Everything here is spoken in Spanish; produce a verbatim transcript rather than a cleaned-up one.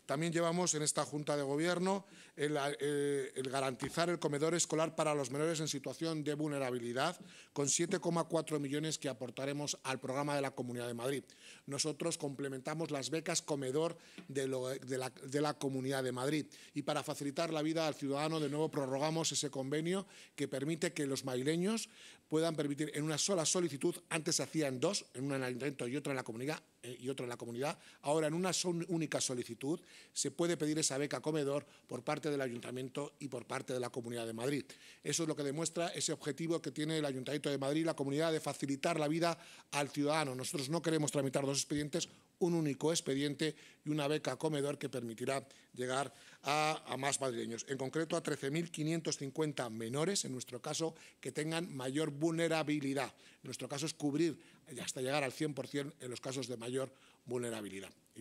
También llevamos en esta Junta de Gobierno el, eh, el garantizar el comedor escolar para los menores en situación de vulnerabilidad, con siete coma cuatro millones que aportaremos al programa de la Comunidad de Madrid. Nosotros complementamos las becas comedor de, lo, de, la, de la Comunidad de Madrid y para facilitar la vida al ciudadano, de nuevo prorrogamos ese convenio que permite que los madrileños puedan permitir en una sola solicitud, antes se hacía en dos, en una en el ayuntamiento y otra en la comunidad, eh, y otra en la comunidad, ahora en una son, única solicitud se puede pedir esa beca comedor por parte del ayuntamiento y por parte de la Comunidad de Madrid. Eso es lo que demuestra ese objetivo que tiene el Ayuntamiento de Madrid, la comunidad, de facilitar la vida al ciudadano. Nosotros no queremos tramitar dos expedientes, un único expediente y una beca comedor que permitirá llegar a, a más madrileños, en concreto a trece mil quinientos cincuenta menores, en nuestro caso, que tengan mayor vulnerabilidad. En nuestro caso es cubrir hasta llegar al cien por cien en los casos de mayor vulnerabilidad.